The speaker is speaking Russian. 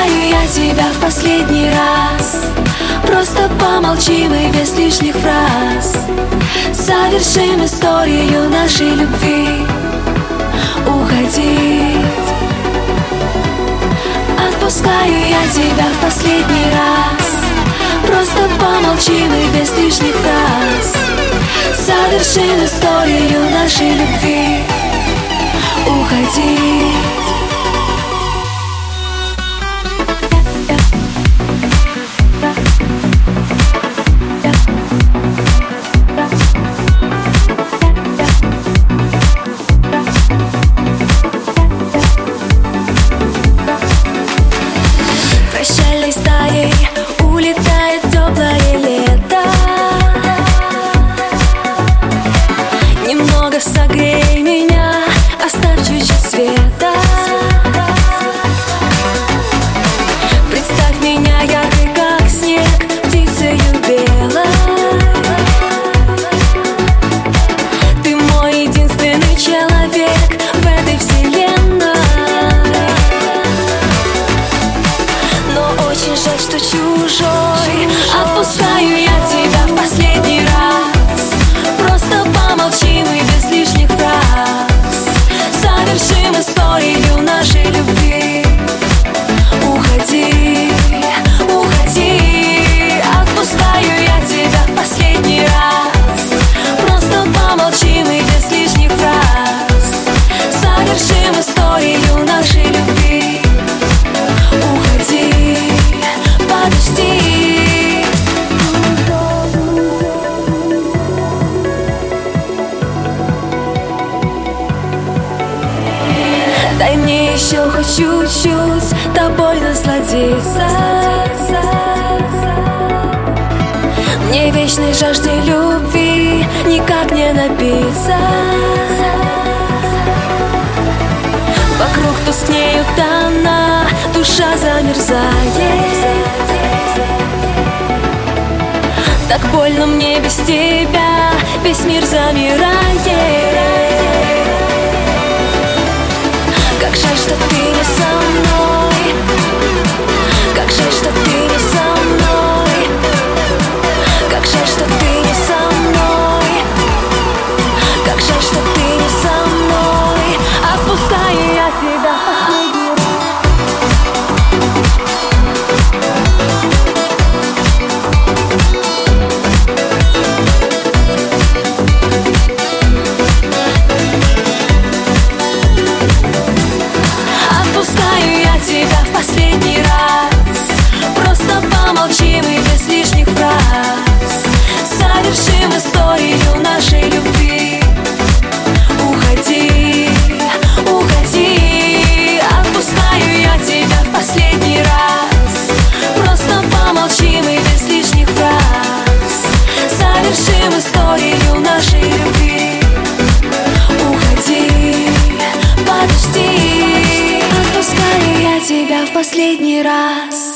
Отпускаю я тебя в последний раз. Просто помолчим и без лишних фраз совершим историю нашей любви. Уходить. Отпускаю я тебя в последний раз. Просто помолчим и без лишних фраз совершим историю нашей любви. Уходить. Прощальной стаей улетает теплое лето. Немного согрей меня, оставь чуть-чуть света. Представь меня яркой, как снег, птицею белой. Ты мой единственный человек в этой вселенной. Но очень жаль, что чужой. Отпускаю я тебя в последний раз. Просто помолчим и без лишних фраз совершим историю нашей любви. Уходи, уходи. Отпускаю я тебя в последний раз. Просто помолчим и без лишних фраз совершим историю нашей любви. Уходи, подожди. Дай мне еще хоть чуть-чуть тобой насладиться. Мне вечной жажды любви никак не напиться. Вокруг тускнеют тона, душа замерзает. Так больно мне без тебя, весь мир замирает. Как жаль, что ты не со мной. Как жаль, что ты не со мной. Как жаль, что ты не со мной. Как жаль, что ты не со мной. Отпускаю я тебя в последний раз. Отпускаю я тебя в последний раз. Просто помолчим и без лишних фраз совершим историю нашей любви. Уходи, уходи. Отпускаю я тебя в последний раз. Просто помолчим и без лишних фраз совершим историю нашей любви. Уходи, подожди. Отпускаю я тебя в последний раз.